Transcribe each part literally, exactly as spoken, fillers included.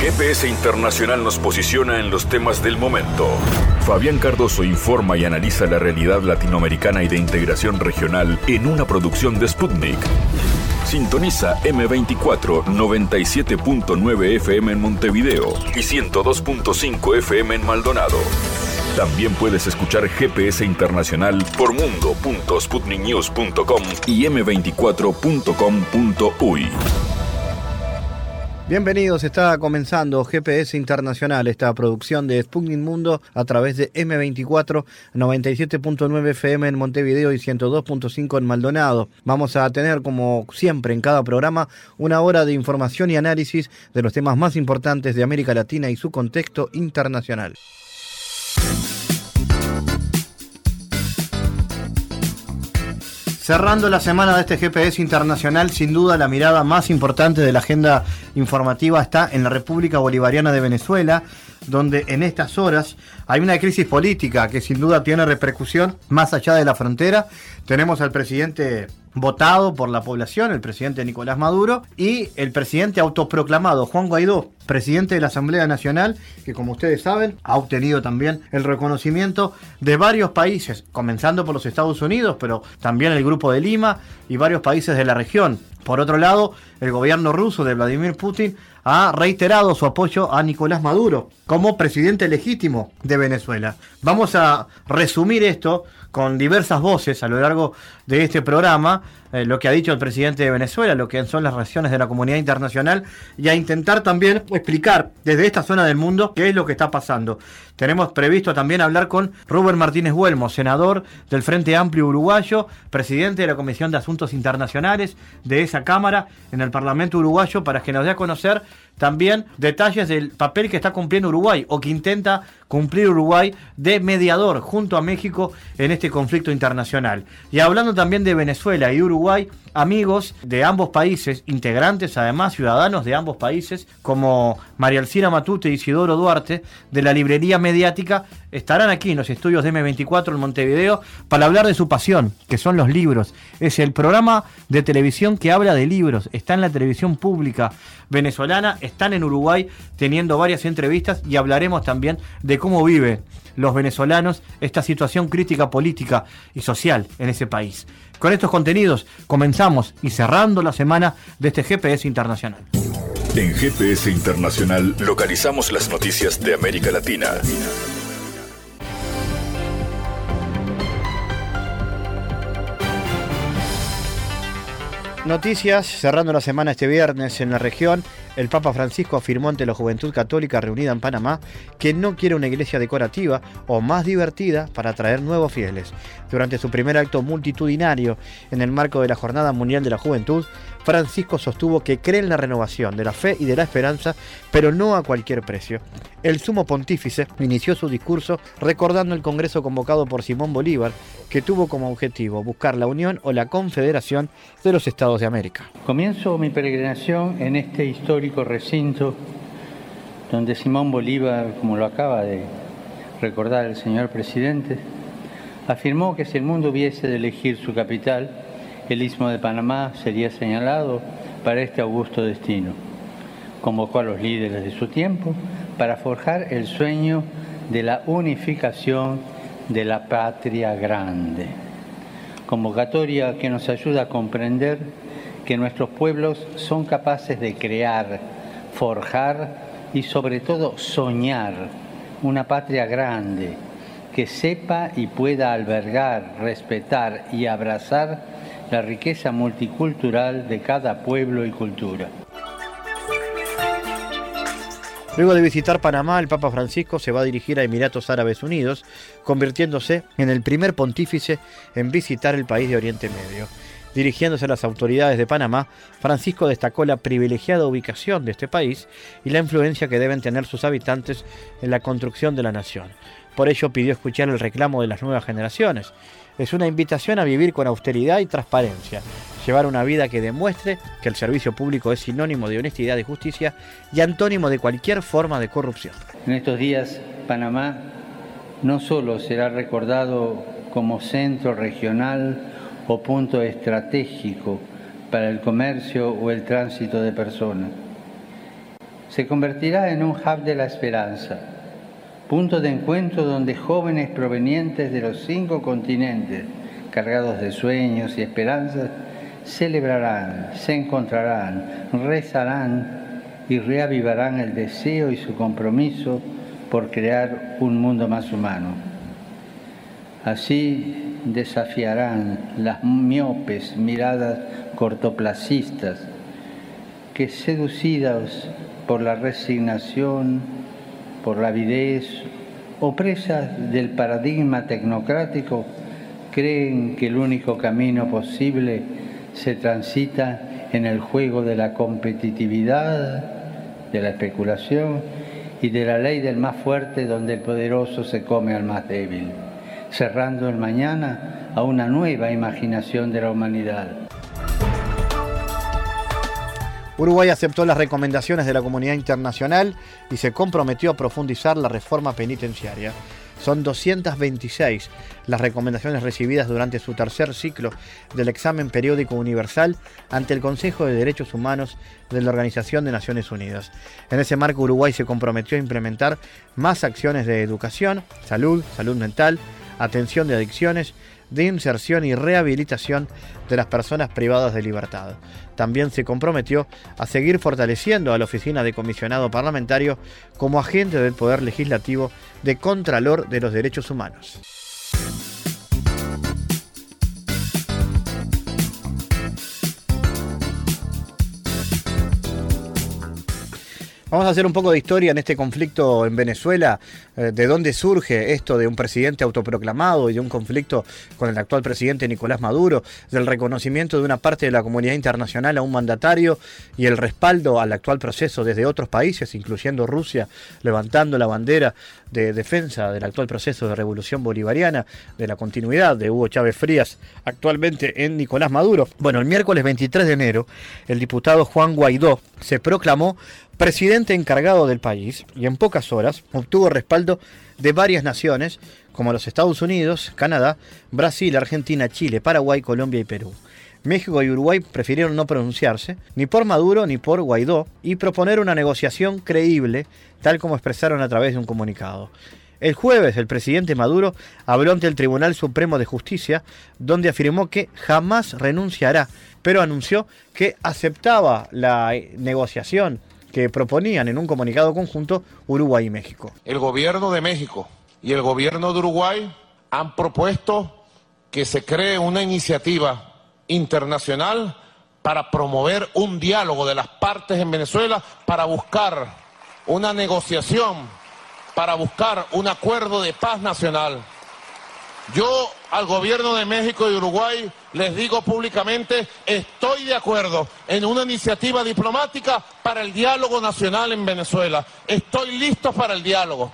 G P S Internacional nos posiciona en los temas del momento. Fabián Cardoso informa y analiza la realidad latinoamericana y de integración regional en una producción de Sputnik. Sintoniza eme veinticuatro noventa y siete punto nueve F M en Montevideo y ciento dos punto cinco F M en Maldonado. También puedes escuchar G P S Internacional por mundo punto sputnik news punto com y eme veinticuatro punto com punto uy. Bienvenidos, está comenzando G P S Internacional, esta producción de Sputnik Mundo a través de eme veinticuatro noventa y siete punto nueve F M en Montevideo y ciento dos punto cinco en Maldonado. Vamos a tener, como siempre en cada programa, una hora de información y análisis de los temas más importantes de América Latina y su contexto internacional. Cerrando la semana de este G P S Internacional, sin duda la mirada más importante de la agenda informativa está en la República Bolivariana de Venezuela, donde en estas horas hay una crisis política que sin duda tiene repercusión más allá de la frontera. Tenemos al presidente votado por la población, el presidente Nicolás Maduro, y el presidente autoproclamado, Juan Guaidó, presidente de la Asamblea Nacional, que como ustedes saben, ha obtenido también el reconocimiento de varios países, comenzando por los Estados Unidos, pero también el Grupo de Lima y varios países de la región. Por otro lado, el gobierno ruso de Vladimir Putin ha reiterado su apoyo a Nicolás Maduro como presidente legítimo de Venezuela. Vamos a resumir esto con diversas voces a lo largo de este programa, eh, lo que ha dicho el presidente de Venezuela, lo que son las reacciones de la comunidad internacional, y a intentar también explicar desde esta zona del mundo qué es lo que está pasando. Tenemos previsto también hablar con Rubén Martínez Huelmo, senador del Frente Amplio Uruguayo, presidente de la Comisión de Asuntos Internacionales de esa Cámara en el Parlamento Uruguayo, para que nos dé a conocer también detalles del papel que está cumpliendo Uruguay o que intenta cumplir Uruguay de mediador junto a México en este conflicto internacional. Y hablando también de Venezuela y Uruguay, amigos de ambos países, integrantes además, ciudadanos de ambos países, como María Alcina Matute y Isidoro Duarte, de la librería mediática, estarán aquí en los estudios de eme veinticuatro en Montevideo para hablar de su pasión, que son los libros. Es el programa de televisión que habla de libros, está en la televisión pública venezolana, están en Uruguay teniendo varias entrevistas y hablaremos también de cómo viven los venezolanos esta situación crítica política y social en ese país. Con estos contenidos comenzamos y cerrando la semana de este G P S Internacional. En G P S Internacional localizamos las noticias de América Latina. Noticias, cerrando la semana este viernes en la región, el Papa Francisco afirmó ante la Juventud Católica reunida en Panamá que no quiere una iglesia decorativa o más divertida para atraer nuevos fieles. Durante su primer acto multitudinario en el marco de la Jornada Mundial de la Juventud, Francisco sostuvo que cree en la renovación de la fe y de la esperanza, pero no a cualquier precio. El sumo pontífice inició su discurso recordando el congreso convocado por Simón Bolívar, que tuvo como objetivo buscar la unión o la confederación de los Estados de América. Comienzo mi peregrinación en este histórico recinto donde Simón Bolívar, como lo acaba de recordar el señor presidente, afirmó que si el mundo hubiese de elegir su capital, el Istmo de Panamá sería señalado para este augusto destino. Convocó a los líderes de su tiempo para forjar el sueño de la unificación de la patria grande. Convocatoria que nos ayuda a comprender que nuestros pueblos son capaces de crear, forjar y sobre todo soñar una patria grande que sepa y pueda albergar, respetar y abrazar la riqueza multicultural de cada pueblo y cultura. Luego de visitar Panamá, el Papa Francisco se va a dirigir a Emiratos Árabes Unidos, convirtiéndose en el primer pontífice en visitar el país de Oriente Medio. Dirigiéndose a las autoridades de Panamá, Francisco destacó la privilegiada ubicación de este país y la influencia que deben tener sus habitantes en la construcción de la nación. Por ello pidió escuchar el reclamo de las nuevas generaciones. Es una invitación a vivir con austeridad y transparencia, llevar una vida que demuestre que el servicio público es sinónimo de honestidad y justicia y antónimo de cualquier forma de corrupción. En estos días, Panamá no solo será recordado como centro regional o punto estratégico para el comercio o el tránsito de personas. se convertirá en un hub de la esperanza, punto de encuentro donde jóvenes provenientes de los cinco continentes, cargados de sueños y esperanzas, celebrarán, se encontrarán, rezarán y reavivarán el deseo y su compromiso por crear un mundo más humano. Así desafiarán las miopes miradas cortoplacistas que, seducidas por la resignación, por la avidez o presas del paradigma tecnocrático, creen que el único camino posible se transita en el juego de la competitividad, de la especulación y de la ley del más fuerte, donde el poderoso se come al más débil, cerrando el mañana a una nueva imaginación de la humanidad. Uruguay aceptó las recomendaciones de la comunidad internacional y se comprometió a profundizar la reforma penitenciaria. Son doscientas veintiséis las recomendaciones recibidas durante su tercer ciclo del examen periódico universal ante el Consejo de Derechos Humanos de la Organización de Naciones Unidas. En ese marco, Uruguay se comprometió a implementar más acciones de educación, salud, salud mental, atención de adicciones, de inserción y rehabilitación de las personas privadas de libertad. También se comprometió a seguir fortaleciendo a la Oficina de Comisionado Parlamentario como agente del Poder Legislativo de Contralor de los Derechos Humanos. Vamos a hacer un poco de historia en este conflicto en Venezuela, eh, de dónde surge esto de un presidente autoproclamado y de un conflicto con el actual presidente Nicolás Maduro, del reconocimiento de una parte de la comunidad internacional a un mandatario y el respaldo al actual proceso desde otros países, incluyendo Rusia, levantando la bandera de defensa del actual proceso de revolución bolivariana, de la continuidad de Hugo Chávez Frías actualmente en Nicolás Maduro. Bueno, el miércoles veintitrés de enero, el diputado Juan Guaidó se proclamó presidente encargado del país y en pocas horas obtuvo respaldo de varias naciones como los Estados Unidos, Canadá, Brasil, Argentina, Chile, Paraguay, Colombia y Perú. México y Uruguay prefirieron no pronunciarse ni por Maduro ni por Guaidó y proponer una negociación creíble, tal como expresaron a través de un comunicado. El jueves, el presidente Maduro habló ante el Tribunal Supremo de Justicia, donde afirmó que jamás renunciará, pero anunció que aceptaba la negociación que proponían en un comunicado conjunto Uruguay y México. El gobierno de México y el gobierno de Uruguay han propuesto que se cree una iniciativa internacional para promover un diálogo de las partes en Venezuela, para buscar una negociación, para buscar un acuerdo de paz nacional. Yo al gobierno de México y Uruguay les digo públicamente, estoy de acuerdo en una iniciativa diplomática para el diálogo nacional en Venezuela. Estoy listo para el diálogo.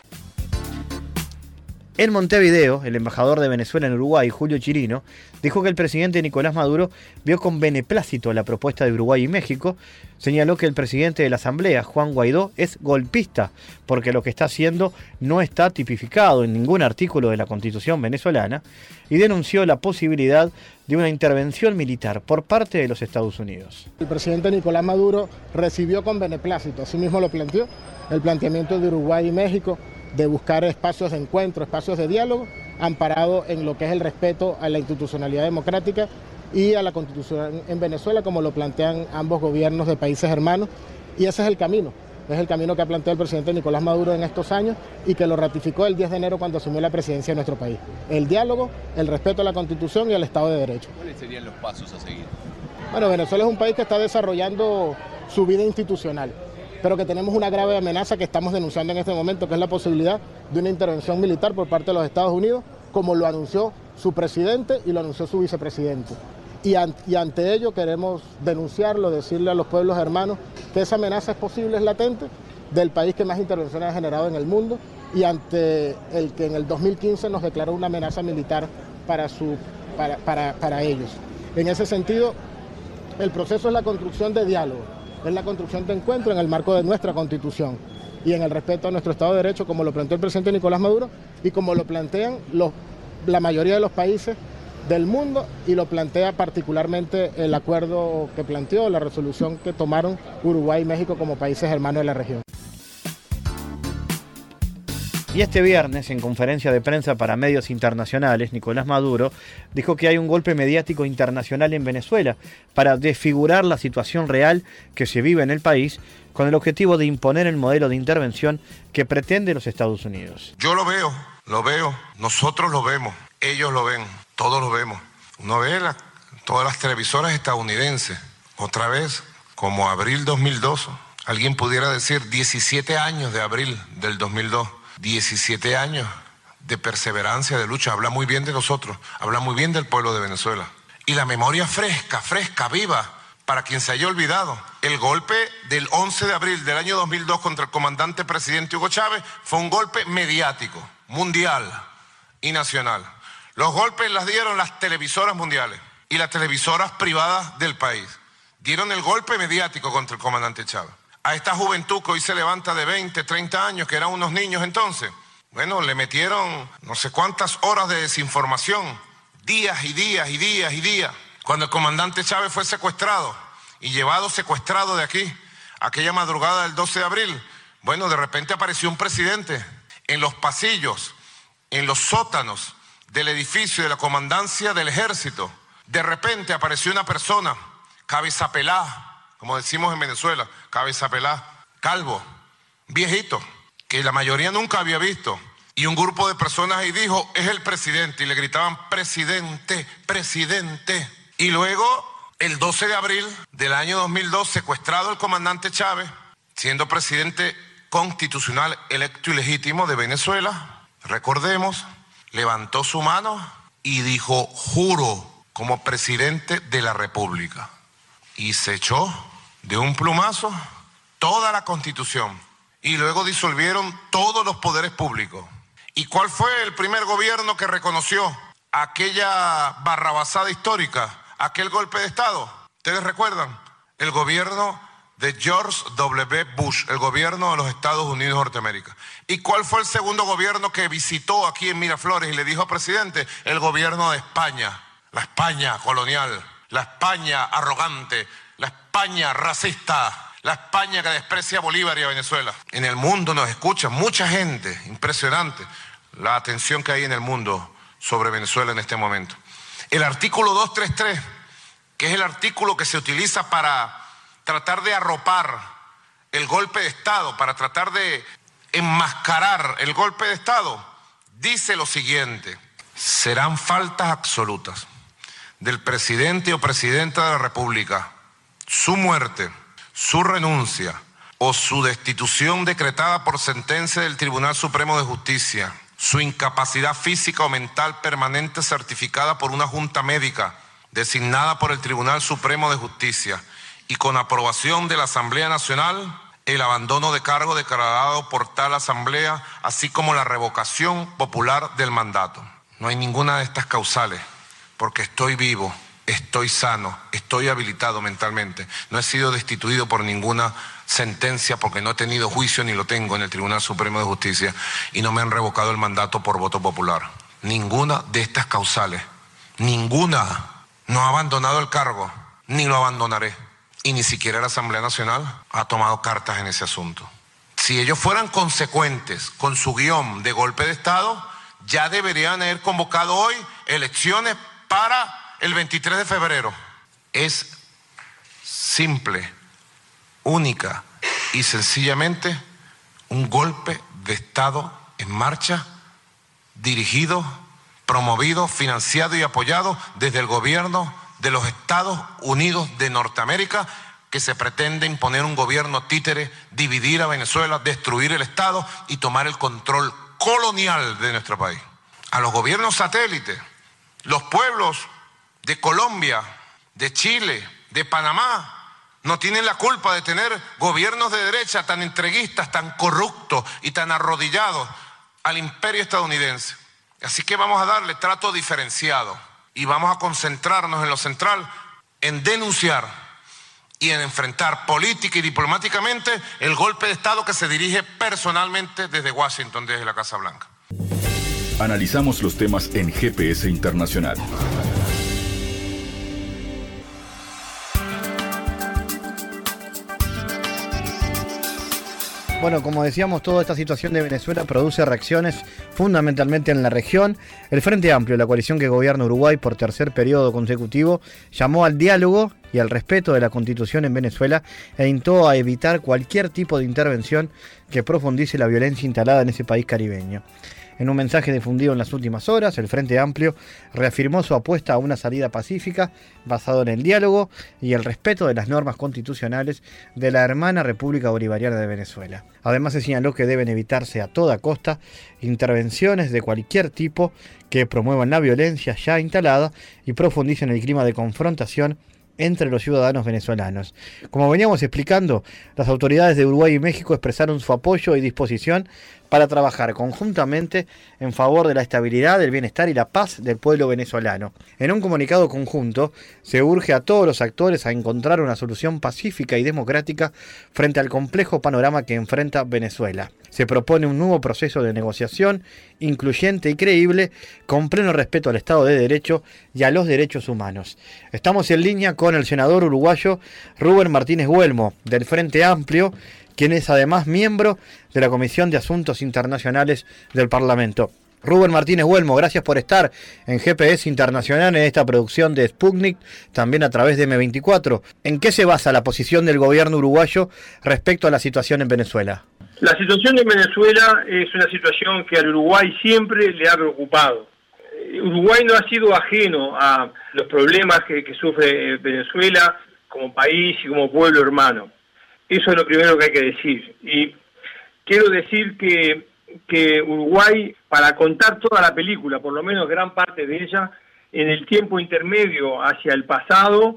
En Montevideo, el embajador de Venezuela en Uruguay, Julio Chirino, dijo que el presidente Nicolás Maduro vio con beneplácito la propuesta de Uruguay y México. Señaló que el presidente de la Asamblea, Juan Guaidó, es golpista porque lo que está haciendo no está tipificado en ningún artículo de la Constitución venezolana y denunció la posibilidad de una intervención militar por parte de los Estados Unidos. El presidente Nicolás Maduro recibió con beneplácito, así mismo lo planteó, el planteamiento de Uruguay y México de buscar espacios de encuentro, espacios de diálogo, amparado en lo que es el respeto a la institucionalidad democrática y a la Constitución en Venezuela, como lo plantean ambos gobiernos de países hermanos, y ese es el camino, es el camino que ha planteado el presidente Nicolás Maduro en estos años y que lo ratificó el diez de enero cuando asumió la presidencia de nuestro país. El diálogo, el respeto a la Constitución y al Estado de Derecho. ¿Cuáles serían los pasos a seguir? Bueno, Venezuela es un país que está desarrollando su vida institucional, pero que tenemos una grave amenaza que estamos denunciando en este momento, que es la posibilidad de una intervención militar por parte de los Estados Unidos, como lo anunció su presidente y lo anunció su vicepresidente. Y, an y ante ello queremos denunciarlo, decirle a los pueblos hermanos que esa amenaza es posible, es latente, del país que más intervenciones ha generado en el mundo y ante el que en el dos mil quince nos declaró una amenaza militar para, su, para, para, para ellos. En ese sentido, el proceso es la construcción de diálogo, es la construcción de encuentro en el marco de nuestra Constitución y en el respeto a nuestro Estado de Derecho, como lo planteó el presidente Nicolás Maduro y como lo plantean los, la mayoría de los países del mundo, y lo plantea particularmente el acuerdo que planteó, la resolución que tomaron Uruguay y México como países hermanos de la región. Y este viernes, en conferencia de prensa para medios internacionales, Nicolás Maduro dijo que hay un golpe mediático internacional en Venezuela para desfigurar la situación real que se vive en el país con el objetivo de imponer el modelo de intervención que pretende los Estados Unidos. Yo lo veo, lo veo, nosotros lo vemos, ellos lo ven, todos lo vemos. Uno ve la, todas las televisoras estadounidenses, otra vez, como abril dos mil dos, alguien pudiera decir diecisiete años de abril del dos mil dos. diecisiete años de perseverancia, de lucha. Habla muy bien de nosotros, habla muy bien del pueblo de Venezuela. Y la memoria fresca, fresca, viva, para quien se haya olvidado. El golpe del once de abril del año dos mil dos contra el comandante presidente Hugo Chávez fue un golpe mediático, mundial y nacional. Los golpes las dieron las televisoras mundiales y las televisoras privadas del país. Dieron el golpe mediático contra el comandante Chávez. A esta juventud que hoy se levanta de veinte, treinta años, que eran unos niños entonces, bueno, le metieron no sé cuántas horas de desinformación, días y días y días y días. Cuando el comandante Chávez fue secuestrado y llevado secuestrado de aquí, aquella madrugada del doce de abril, bueno, de repente apareció un presidente en los pasillos, en los sótanos del edificio de la comandancia del ejército. De repente apareció una persona, cabeza pelada, como decimos en Venezuela, cabeza pelada, calvo, viejito, que la mayoría nunca había visto. Y un grupo de personas ahí dijo, es el presidente, y le gritaban, presidente, presidente. Y luego, el doce de abril del año dos mil dos, secuestrado el comandante Chávez, siendo presidente constitucional electo y legítimo de Venezuela, recordemos, levantó su mano y dijo, juro como presidente de la República. Y se echó de un plumazo toda la Constitución y luego disolvieron todos los poderes públicos. ¿Y cuál fue el primer gobierno que reconoció aquella barrabasada histórica, aquel golpe de Estado? ¿Ustedes recuerdan? El gobierno de George W. Bush, el gobierno de los Estados Unidos de Norteamérica. ¿Y cuál fue el segundo gobierno que visitó aquí en Miraflores y le dijo al presidente? El gobierno de España, la España colonial, la España arrogante, la España racista, la España que desprecia a Bolívar y a Venezuela. En el mundo nos escucha mucha gente, impresionante la atención que hay en el mundo sobre Venezuela en este momento. El artículo doscientos treinta y tres, que es el artículo que se utiliza para tratar de arropar el golpe de Estado, para tratar de enmascarar el golpe de Estado, dice lo siguiente: serán faltas absolutas del presidente o presidenta de la República su muerte, su renuncia o su destitución decretada por sentencia del Tribunal Supremo de Justicia, su incapacidad física o mental permanente certificada por una junta médica designada por el Tribunal Supremo de Justicia y con aprobación de la Asamblea Nacional, el abandono de cargo declarado por tal Asamblea, así como la revocación popular del mandato. No hay ninguna de estas causales, porque estoy vivo, estoy sano, estoy habilitado mentalmente. No he sido destituido por ninguna sentencia porque no he tenido juicio ni lo tengo en el Tribunal Supremo de Justicia y no me han revocado el mandato por voto popular. Ninguna de estas causales, ninguna, no ha abandonado el cargo, ni lo abandonaré. Y ni siquiera la Asamblea Nacional ha tomado cartas en ese asunto. Si ellos fueran consecuentes con su guión de golpe de Estado, ya deberían haber convocado hoy elecciones para el veintitrés de febrero. Es simple, única y sencillamente un golpe de Estado en marcha, dirigido, promovido, financiado y apoyado desde el gobierno de los Estados Unidos de Norteamérica, que se pretende imponer un gobierno títere, dividir a Venezuela, destruir el Estado y tomar el control colonial de nuestro país. A los gobiernos satélites, los pueblos de Colombia, de Chile, de Panamá, no tienen la culpa de tener gobiernos de derecha tan entreguistas, tan corruptos y tan arrodillados al imperio estadounidense. Así que vamos a darle trato diferenciado y vamos a concentrarnos en lo central, en denunciar y en enfrentar política y diplomáticamente el golpe de Estado que se dirige personalmente desde Washington, desde la Casa Blanca. Analizamos los temas en G P S Internacional. Bueno, como decíamos, toda esta situación de Venezuela produce reacciones fundamentalmente en la región. El Frente Amplio, la coalición que gobierna Uruguay por tercer periodo consecutivo, llamó al diálogo y al respeto de la Constitución en Venezuela e instó a evitar cualquier tipo de intervención que profundice la violencia instalada en ese país caribeño. En un mensaje difundido en las últimas horas, el Frente Amplio reafirmó su apuesta a una salida pacífica basado en el diálogo y el respeto de las normas constitucionales de la hermana República Bolivariana de Venezuela. Además, se señaló que deben evitarse a toda costa intervenciones de cualquier tipo que promuevan la violencia ya instalada y profundicen el clima de confrontación entre los ciudadanos venezolanos. Como veníamos explicando, las autoridades de Uruguay y México expresaron su apoyo y disposición para trabajar conjuntamente en favor de la estabilidad, el bienestar y la paz del pueblo venezolano. En un comunicado conjunto, se urge a todos los actores a encontrar una solución pacífica y democrática frente al complejo panorama que enfrenta Venezuela. Se propone un nuevo proceso de negociación incluyente y creíble, con pleno respeto al Estado de Derecho y a los derechos humanos. Estamos en línea con el senador uruguayo Rubén Martínez Güelmo, del Frente Amplio, quien es además miembro de la Comisión de Asuntos Internacionales del Parlamento. Rubén Martínez Güelmo, gracias por estar en G P S Internacional en esta producción de Sputnik, también a través de eme veinticuatro. ¿En qué se basa la posición del gobierno uruguayo respecto a la situación en Venezuela? La situación en Venezuela es una situación que al Uruguay siempre le ha preocupado. Uruguay no ha sido ajeno a los problemas que, que sufre Venezuela como país y como pueblo hermano. Eso es lo primero que hay que decir. Y quiero decir que, que Uruguay, para contar toda la película, por lo menos gran parte de ella, en el tiempo intermedio hacia el pasado,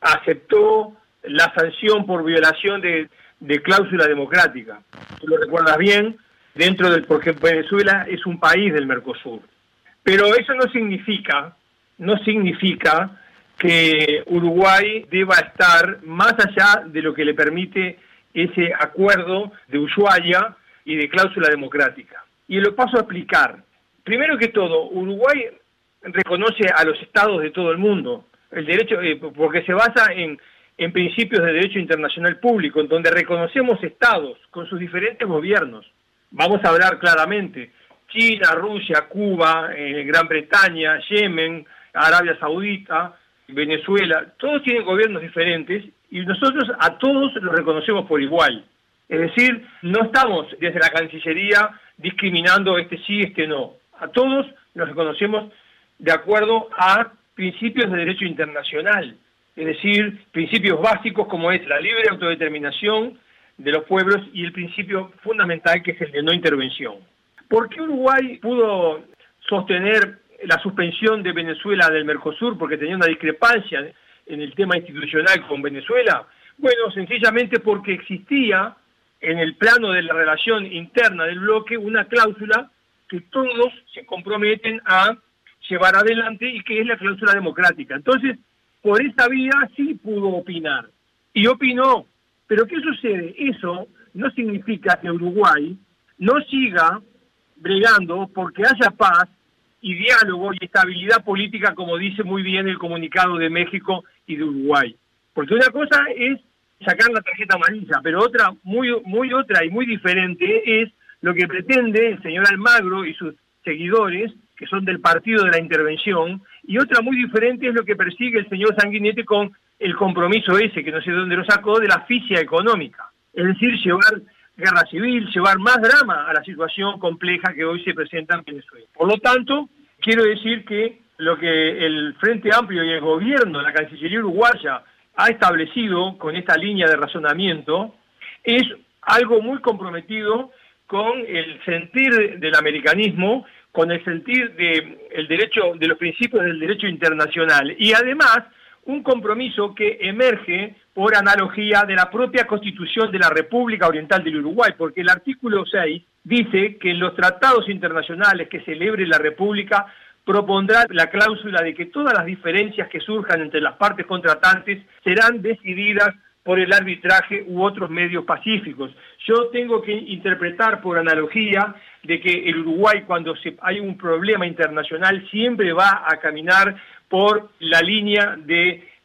aceptó la sanción por violación de, de cláusula democrática. Tú lo recuerdas bien, dentro del, porque Venezuela es un país del Mercosur. Pero eso no significa, no significa que Uruguay deba estar más allá de lo que le permite ese acuerdo de Ushuaia y de cláusula democrática. Y lo paso a explicar. Primero que todo, Uruguay reconoce a los estados de todo el mundo, el derecho, eh, porque se basa en, en principios de derecho internacional público, en donde reconocemos estados con sus diferentes gobiernos. Vamos a hablar claramente. China, Rusia, Cuba, eh, Gran Bretaña, Yemen, Arabia Saudita, Venezuela, todos tienen gobiernos diferentes y nosotros a todos los reconocemos por igual. Es decir, no estamos desde la Cancillería discriminando este sí, este no. A todos los reconocemos de acuerdo a principios de derecho internacional, es decir, principios básicos como es la libre autodeterminación de los pueblos y el principio fundamental que es el de no intervención. ¿Por qué Uruguay pudo sostener la suspensión de Venezuela del Mercosur porque tenía una discrepancia en el tema institucional con Venezuela? Bueno, sencillamente porque existía en el plano de la relación interna del bloque una cláusula que todos se comprometen a llevar adelante y que es la cláusula democrática. Entonces, por esa vía sí pudo opinar. Y opinó. Pero ¿qué sucede? Eso no significa que Uruguay no siga bregando porque haya paz y diálogo y estabilidad política, como dice muy bien el comunicado de México y de Uruguay. Porque una cosa es sacar la tarjeta amarilla, pero otra, muy, muy otra y muy diferente es lo que pretende el señor Almagro y sus seguidores, que son del partido de la intervención, y otra muy diferente es lo que persigue el señor Sanguinetti con el compromiso ese, que no sé de dónde lo sacó, de la asfixia económica. Es decir, llevar guerra civil, llevar más drama a la situación compleja que hoy se presenta en Venezuela. Por lo tanto, quiero decir que lo que el Frente Amplio y el gobierno, la Cancillería uruguaya, ha establecido con esta línea de razonamiento es algo muy comprometido con el sentir del americanismo, con el sentir de el derecho, de los principios del derecho internacional, y además un compromiso que emerge por analogía de la propia Constitución de la República Oriental del Uruguay, porque el artículo seis dice que en los tratados internacionales que celebre la República propondrá la cláusula de que todas las diferencias que surjan entre las partes contratantes serán decididas por el arbitraje u otros medios pacíficos. Yo tengo que interpretar por analogía de que el Uruguay, cuando se, hay un problema internacional, siempre va a caminar por la línea de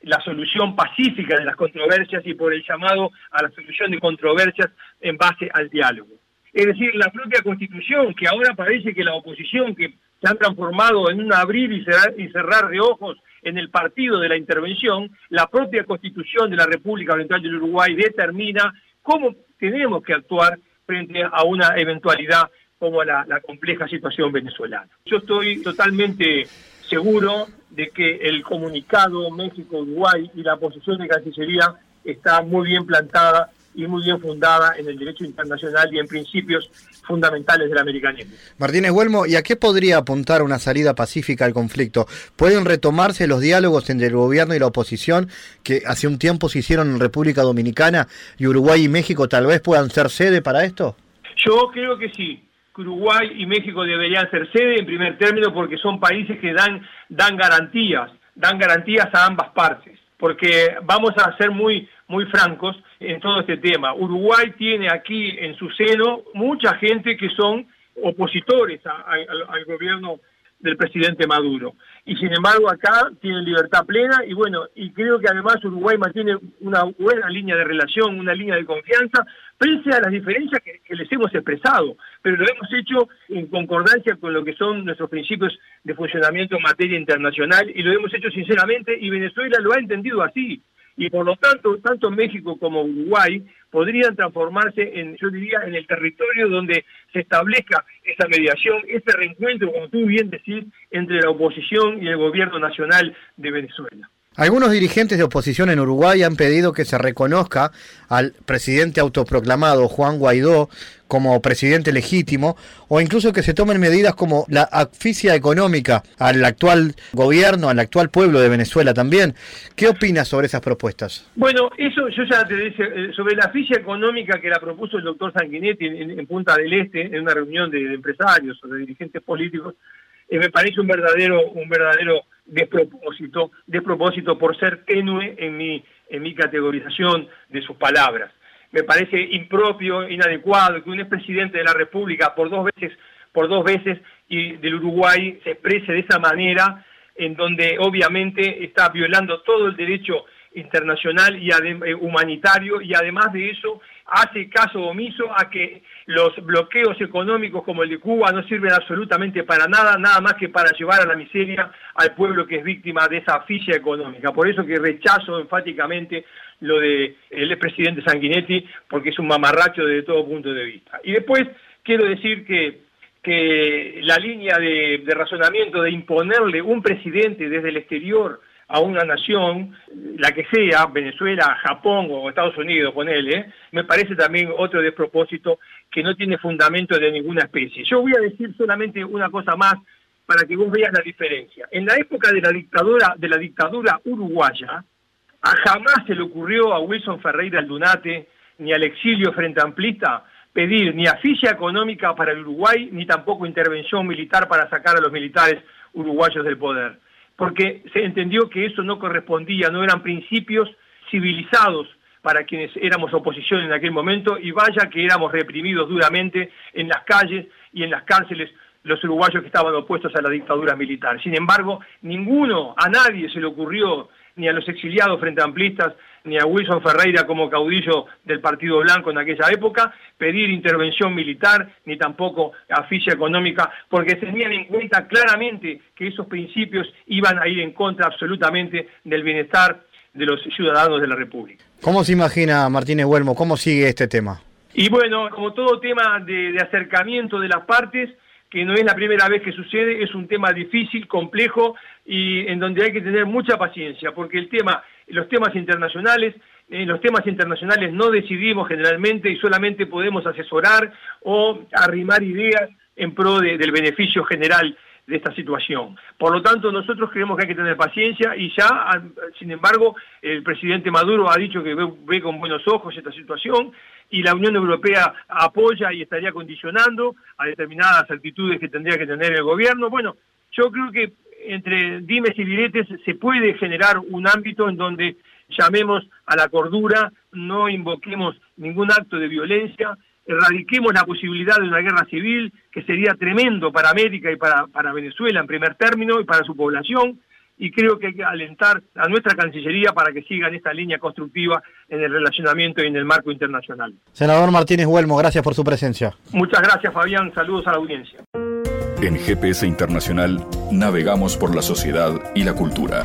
la solución pacífica de las controversias y por el llamado a la solución de controversias en base al diálogo. Es decir, la propia Constitución, que ahora parece que la oposición, que se han transformado en un abrir y cerrar, y cerrar de ojos en el partido de la intervención, la propia Constitución de la República Oriental del Uruguay determina cómo tenemos que actuar frente a una eventualidad como la, la compleja situación venezolana. Yo estoy totalmente seguro de que el comunicado México-Uruguay y la posición de Cancillería está muy bien plantada y muy bien fundada en el derecho internacional y en principios fundamentales del americanismo. Martínez Huelmo, ¿y a qué podría apuntar una salida pacífica al conflicto? ¿Pueden retomarse los diálogos entre el gobierno y la oposición que hace un tiempo se hicieron en República Dominicana y Uruguay y México tal vez puedan ser sede para esto? Yo creo que sí. Uruguay y México deberían ser sede en primer término porque son países que dan, dan garantías, dan garantías a ambas partes. Porque vamos a ser muy, muy francos en todo este tema. Uruguay tiene aquí en su seno mucha gente que son opositores a, a, al, al gobierno del presidente Maduro. Y sin embargo acá tienen libertad plena y bueno, y creo que además Uruguay mantiene una buena línea de relación, una línea de confianza, pese a las diferencias que, que les hemos expresado, pero lo hemos hecho en concordancia con lo que son nuestros principios de funcionamiento en materia internacional y lo hemos hecho sinceramente y Venezuela lo ha entendido así. Y por lo tanto, tanto México como Uruguay podrían transformarse en, yo diría, en el territorio donde se establezca esa mediación, ese reencuentro, como tú bien decís, entre la oposición y el gobierno nacional de Venezuela. Algunos dirigentes de oposición en Uruguay han pedido que se reconozca al presidente autoproclamado Juan Guaidó como presidente legítimo o incluso que se tomen medidas como la asfixia económica al actual gobierno, al actual pueblo de Venezuela también. ¿Qué opinas sobre esas propuestas? Bueno, eso yo ya te dije, sobre la asfixia económica que la propuso el doctor Sanguinetti en, en, en Punta del Este, en una reunión de, de empresarios o de dirigentes políticos, eh, me parece un verdadero, un verdadero despropósito, despropósito por ser tenue en mi, en mi categorización de sus palabras. Me parece impropio, inadecuado que un expresidente de la República por dos veces, por dos veces y del Uruguay se exprese de esa manera, en donde obviamente está violando todo el derecho internacional y eh, humanitario y además de eso hace caso omiso a que los bloqueos económicos como el de Cuba no sirven absolutamente para nada, nada más que para llevar a la miseria al pueblo que es víctima de esa asfixia económica. Por eso que rechazo enfáticamente lo de el expresidente Sanguinetti, porque es un mamarracho desde todo punto de vista. Y después quiero decir que, que la línea de, de razonamiento de imponerle un presidente desde el exterior a una nación, la que sea, Venezuela, Japón o Estados Unidos, ponele, me parece también otro despropósito que no tiene fundamento de ninguna especie. Yo voy a decir solamente una cosa más para que vos veas la diferencia. En la época de la dictadura, de la dictadura uruguaya, a jamás se le ocurrió a Wilson Ferreira Aldunate ni al exilio frente amplista pedir ni asfixia económica para el Uruguay, ni tampoco intervención militar para sacar a los militares uruguayos del poder. Porque se entendió que eso no correspondía, no eran principios civilizados para quienes éramos oposición en aquel momento, y vaya que éramos reprimidos duramente en las calles y en las cárceles los uruguayos que estaban opuestos a la dictadura militar. Sin embargo, ninguno, a nadie se le ocurrió, ni a los exiliados frente amplistas, ni a Wilson Ferreira como caudillo del Partido Blanco en aquella época, pedir intervención militar, ni tampoco asfixia económica, porque tenían en cuenta claramente que esos principios iban a ir en contra absolutamente del bienestar de los ciudadanos de la República. ¿Cómo se imagina, Martínez Huelmo, cómo sigue este tema? Y bueno, como todo tema de, de acercamiento de las partes, que no es la primera vez que sucede, es un tema difícil, complejo y en donde hay que tener mucha paciencia, porque el tema, los temas internacionales, en los temas internacionales no decidimos generalmente y solamente podemos asesorar o arrimar ideas en pro de, del beneficio general de esta situación. Por lo tanto, nosotros creemos que hay que tener paciencia y ya, sin embargo, el presidente Maduro ha dicho que ve, ve con buenos ojos esta situación y la Unión Europea apoya y estaría condicionando a determinadas actitudes que tendría que tener el gobierno. Bueno, yo creo que entre dimes y diretes se puede generar un ámbito en donde llamemos a la cordura, no invoquemos ningún acto de violencia, erradiquemos la posibilidad de una guerra civil, que sería tremendo para América y para, para Venezuela en primer término y para su población, y creo que hay que alentar a nuestra Cancillería para que siga en esta línea constructiva en el relacionamiento y en el marco internacional. Senador Martínez Huelmo, gracias por su presencia. Muchas gracias, Fabián. Saludos a la audiencia. En G P S Internacional navegamos por la sociedad y la cultura.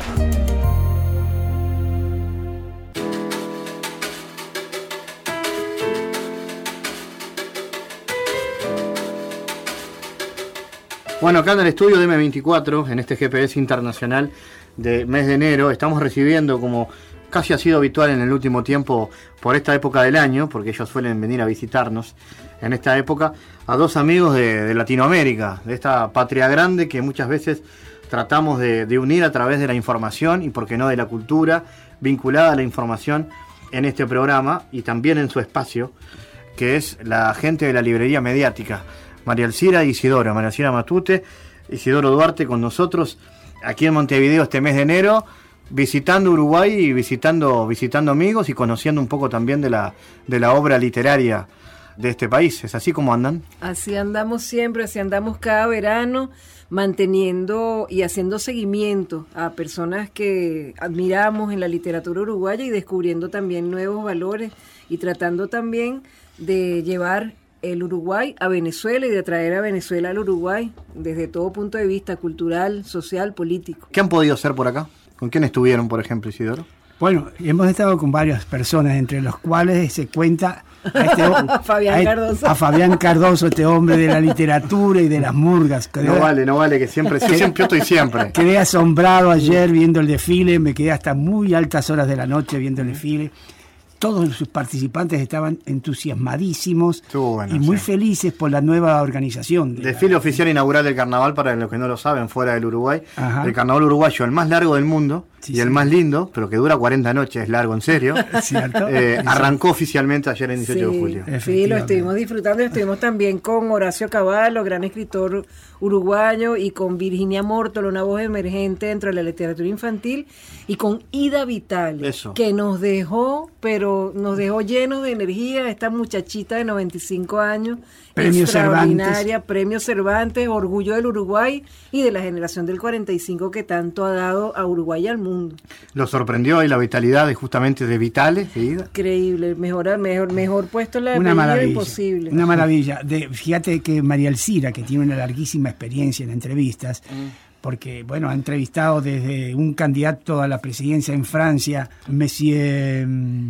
Bueno, acá en el estudio de eme veinticuatro, en este G P S Internacional de mes de enero, estamos recibiendo, como casi ha sido habitual en el último tiempo por esta época del año, porque ellos suelen venir a visitarnos en esta época, a dos amigos de, de Latinoamérica, de esta patria grande que muchas veces tratamos de, de unir a través de la información y, por qué no, de la cultura vinculada a la información en este programa y también en su espacio, que es la gente de la librería mediática. María Elcira y Isidoro, María Elcira Matute, Isidoro Duarte con nosotros aquí en Montevideo este mes de enero, visitando Uruguay y visitando, visitando amigos y conociendo un poco también de la, de la obra literaria de este país. ¿Es así como andan? Así andamos siempre, así andamos cada verano, manteniendo y haciendo seguimiento a personas que admiramos en la literatura uruguaya y descubriendo también nuevos valores y tratando también de llevar el Uruguay a Venezuela y de traer a Venezuela al Uruguay desde todo punto de vista cultural, social, político. ¿Qué han podido hacer por acá? ¿Con quién estuvieron, por ejemplo, Isidoro? Bueno, hemos estado con varias personas, entre los cuales se cuenta a, este, a, Fabián, a, Cardoso. a Fabián Cardoso, este hombre de la literatura y de las murgas. No Quedé, vale, no vale, que siempre, siempre, yo estoy siempre. Quedé asombrado ayer viendo el desfile, me quedé hasta muy altas horas de la noche viendo el desfile. Todos sus participantes estaban entusiasmadísimos bueno, y muy sí. felices por la nueva organización. De Desfile la... oficial inaugural del carnaval, para los que no lo saben, fuera del Uruguay. Ajá. El carnaval uruguayo, el más largo del mundo sí, y sí. el más lindo, pero que dura cuarenta noches, es largo, en serio. ¿Cierto? Eh, arrancó oficialmente ayer el dieciocho sí, de julio. Sí, lo estuvimos disfrutando. Estuvimos también con Horacio Cavallo, gran escritor uruguayo, y con Virginia Mórtola, una voz emergente dentro de la literatura infantil, y con Ida Vitale, Eso. que nos dejó, pero nos dejó llenos de energía, esta muchachita de noventa y cinco años, Premio extraordinaria, Cervantes. Premio Cervantes, orgullo del Uruguay y de la generación del cuarenta y cinco que tanto ha dado a Uruguay y al mundo. Lo sorprendió y la vitalidad de, justamente de Vitale, de Ida. Increíble, mejor, mejor, mejor puesto la una maravilla, imposible. Una maravilla. De, fíjate que María Elcira, que tiene una larguísima experiencia en entrevistas, mm. porque bueno, ha entrevistado desde un candidato a la presidencia en Francia, Monsieur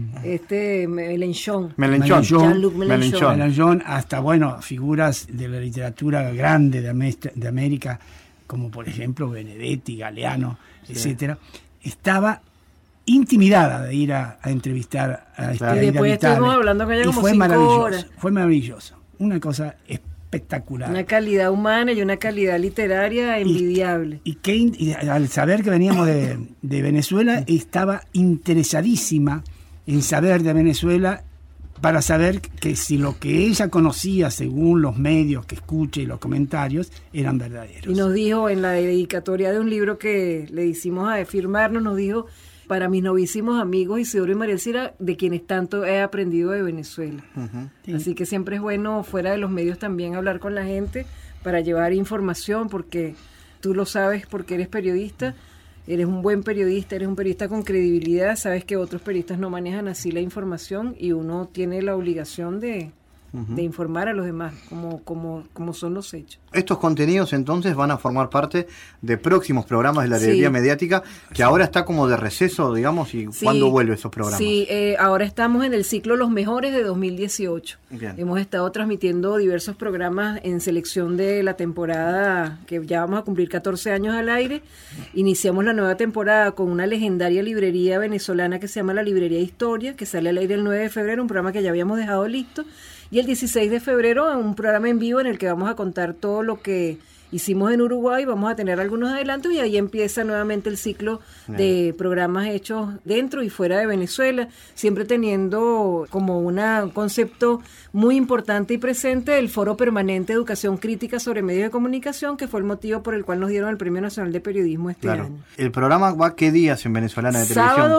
este Mélenchon, Mélenchon, Jean-Luc Mélenchon, Mélenchon, hasta bueno, figuras de la literatura grande de, América, de América, como por ejemplo Benedetti, Galeano, sí. etcétera. Estaba intimidada de ir a, a entrevistar a este claro. Y después estuvimos hablando con ella como fue cinco maravilloso, horas. Fue maravilloso, una cosa espectacular. Una calidad humana y una calidad literaria envidiable. Y, y, que, y al saber que veníamos de, de Venezuela, estaba interesadísima en saber de Venezuela, para saber que si lo que ella conocía, según los medios que escuché y los comentarios, eran verdaderos. Y nos dijo en la dedicatoria de un libro que le hicimos a firmarnos, nos dijo: para mis novísimos amigos Isidoro y María Elcira, de quienes tanto he aprendido de Venezuela. Uh-huh. Sí. Así que siempre es bueno, fuera de los medios, también hablar con la gente para llevar información, porque tú lo sabes, porque eres periodista, eres un buen periodista, eres un periodista con credibilidad, sabes que otros periodistas no manejan así la información y uno tiene la obligación de... Uh-huh. de informar a los demás como, como, como son los hechos. Estos contenidos entonces van a formar parte de próximos programas de la librería sí. mediática, que ahora está como de receso, digamos, y sí. ¿cuándo vuelven esos programas? Sí, eh, ahora estamos en el ciclo Los Mejores de dos mil dieciocho. Bien. Hemos estado transmitiendo diversos programas en selección de la temporada, que ya vamos a cumplir catorce años al aire. Iniciamos la nueva temporada con una legendaria librería venezolana que se llama La Librería Historia, que sale al aire el nueve de febrero, un programa que ya habíamos dejado listo. Y el dieciséis de febrero, un programa en vivo en el que vamos a contar todo lo que hicimos en Uruguay, vamos a tener algunos adelantos y ahí empieza nuevamente el ciclo de programas hechos dentro y fuera de Venezuela, siempre teniendo como un concepto muy importante y presente el Foro Permanente de Educación Crítica sobre Medios de Comunicación, que fue el motivo por el cual nos dieron el Premio Nacional de Periodismo este claro. año. ¿El programa va qué días en Venezolana de Sábados, Televisión?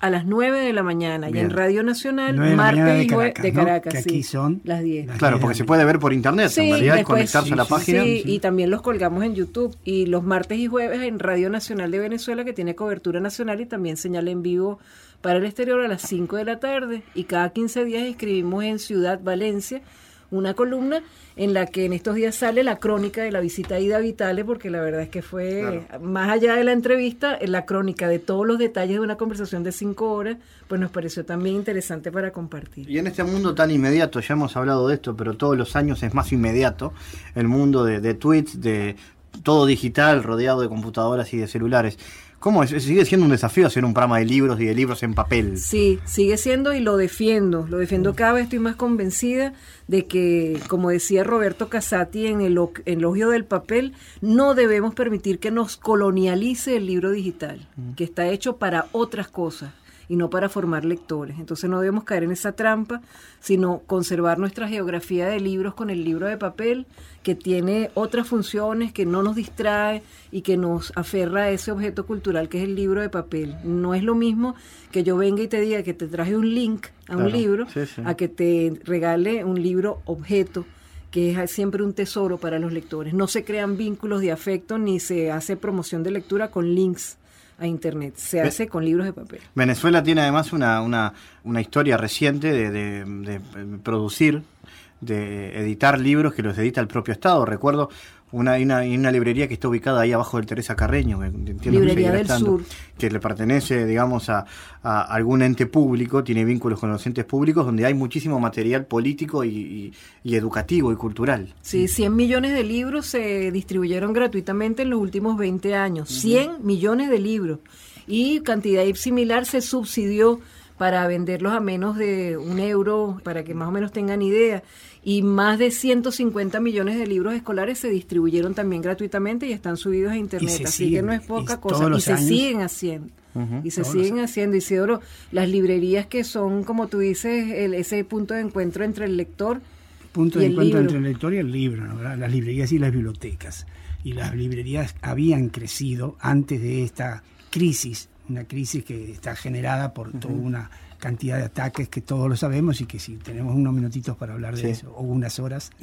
a las nueve de la mañana. Bien. Y en Radio Nacional, martes y jueves de Caracas. ¿No? Que aquí sí, son las diez. Claro, porque se puede ver por internet, sí, en realidad, después, conectarse sí, a la sí, página. Sí, sí, y también los colgamos en YouTube. Y los martes y jueves en Radio Nacional de Venezuela, que tiene cobertura nacional y también señal en vivo para el exterior a las cinco de la tarde. Y cada quince días escribimos en Ciudad Valencia una columna en la que en estos días sale la crónica de la visita a Ida Vitale, porque la verdad es que fue, claro, más allá de la entrevista, la crónica de todos los detalles de una conversación de cinco horas, pues nos pareció también interesante para compartir. Y en este mundo tan inmediato, ya hemos hablado de esto, pero todos los años es más inmediato, el mundo de, de tweets, de todo digital, rodeado de computadoras y de celulares. ¿Cómo es? ¿Sigue siendo un desafío hacer un programa de libros y de libros en papel? Sí, sigue siendo y lo defiendo. Lo defiendo cada vez, estoy más convencida de que, como decía Roberto Casati en el elogio del papel, no debemos permitir que nos colonialice el libro digital, mm. que está hecho para otras cosas y no para formar lectores. Entonces no debemos caer en esa trampa, sino conservar nuestra geografía de libros con el libro de papel, que tiene otras funciones, que no nos distrae y que nos aferra a ese objeto cultural que es el libro de papel. No es lo mismo que yo venga y te diga que te traje un link a claro, un libro, sí, sí. a que te regale un libro objeto, que es siempre un tesoro para los lectores. No se crean vínculos de afecto ni se hace promoción de lectura con links a internet, se hace con libros de papel. Venezuela tiene además una, una, una historia reciente de, de, de producir, de editar libros que los edita el propio Estado. Recuerdo una, una, una librería que está ubicada ahí abajo del Teresa Carreño, que Librería del estando, Sur, que le pertenece, digamos, a, a algún ente público, tiene vínculos con los entes públicos, donde hay muchísimo material político y, y, y educativo y cultural. Sí, cien millones de libros se distribuyeron gratuitamente en los últimos veinte años, uh-huh. cien millones de libros, y cantidad similar se subsidió para venderlos a menos de un euro, para que más o menos tengan idea. Y más de ciento cincuenta millones de libros escolares se distribuyeron también gratuitamente y están subidos a internet, así siguen, que no es poca cosa, y se años. siguen haciendo. Uh-huh. Y se todos siguen haciendo, Isidoro, las librerías que son, como tú dices, el, ese punto de encuentro entre el lector punto y de el encuentro libro. entre el lector y el libro, ¿no? Las librerías y las bibliotecas. Y las librerías habían crecido antes de esta crisis, una crisis que está generada por uh-huh. toda una cantidad de ataques que todos lo sabemos, y que si tenemos unos minutitos para hablar de sí. eso, o unas horas,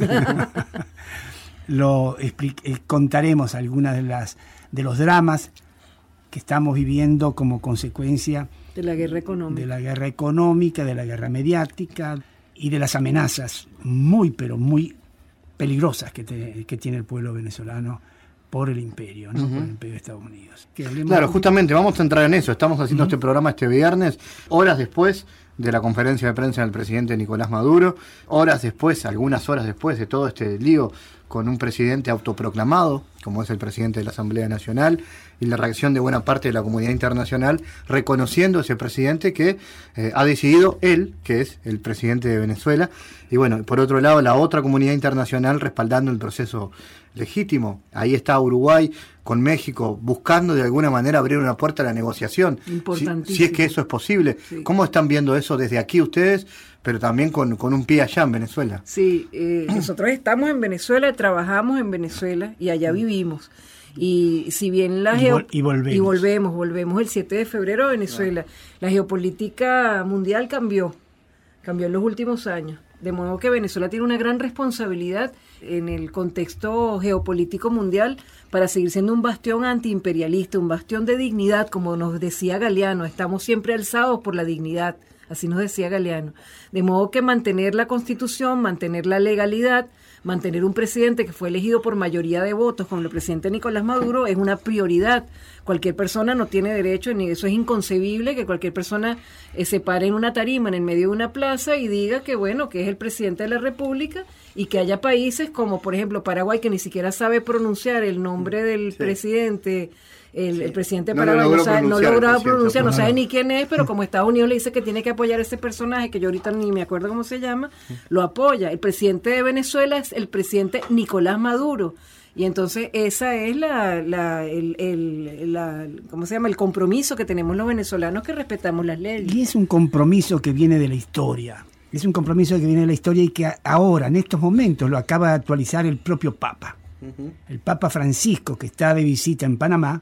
lo expli- eh, contaremos algunas de las de los dramas que estamos viviendo como consecuencia de la guerra económica, de la guerra económica, de la guerra mediática y de las amenazas muy, pero muy peligrosas que, te, que tiene el pueblo venezolano por el imperio, ¿no? Uh-huh. Por el imperio de Estados Unidos. Claro, justamente vamos a entrar en eso. Estamos haciendo uh-huh. este programa este viernes, horas después de la conferencia de prensa del presidente Nicolás Maduro, horas después, algunas horas después de todo este lío con un presidente autoproclamado, como es el presidente de la Asamblea Nacional, y la reacción de buena parte de la comunidad internacional reconociendo a ese presidente que eh, ha decidido él, que es el presidente de Venezuela. Y bueno, por otro lado, la otra comunidad internacional respaldando el proceso legítimo. Ahí está Uruguay con México buscando de alguna manera abrir una puerta a la negociación, si, si es que eso es posible. Sí. ¿Cómo están viendo eso desde aquí ustedes, pero también con, con un pie allá en Venezuela? Sí, eh, nosotros estamos en Venezuela, trabajamos en Venezuela y allá vivimos. Y si bien la y, geo- vol- y volvemos. y volvemos, volvemos el siete de febrero a Venezuela. Claro. La geopolítica mundial cambió, cambió en los últimos años. De modo que Venezuela tiene una gran responsabilidad en el contexto geopolítico mundial para seguir siendo un bastión antiimperialista, un bastión de dignidad, como nos decía Galeano. Estamos siempre alzados por la dignidad, así nos decía Galeano. De modo que mantener la Constitución, mantener la legalidad, mantener un presidente que fue elegido por mayoría de votos, como el presidente Nicolás Maduro, es una prioridad. Cualquier persona no tiene derecho, ni eso es inconcebible, que cualquier persona eh, se pare en una tarima, en medio de una plaza, y diga que bueno, que es el presidente de la República, y que haya países como, por ejemplo, Paraguay, que ni siquiera sabe pronunciar el nombre del sí. presidente. El, sí. el presidente de Paraguay no, sabe, no lograba pronunciar, no sabe ni quién es, pero como Estados Unidos le dice que tiene que apoyar a ese personaje, que yo ahorita ni me acuerdo cómo se llama, lo apoya. El presidente de Venezuela es el presidente Nicolás Maduro. Y entonces esa es la, la, el, el, la, ¿cómo se llama? El compromiso que tenemos los venezolanos, que respetamos las leyes. Y es un compromiso que viene de la historia. Es un compromiso que viene de la historia y que ahora, en estos momentos, lo acaba de actualizar el propio Papa. Uh-huh. El Papa Francisco, que está de visita en Panamá,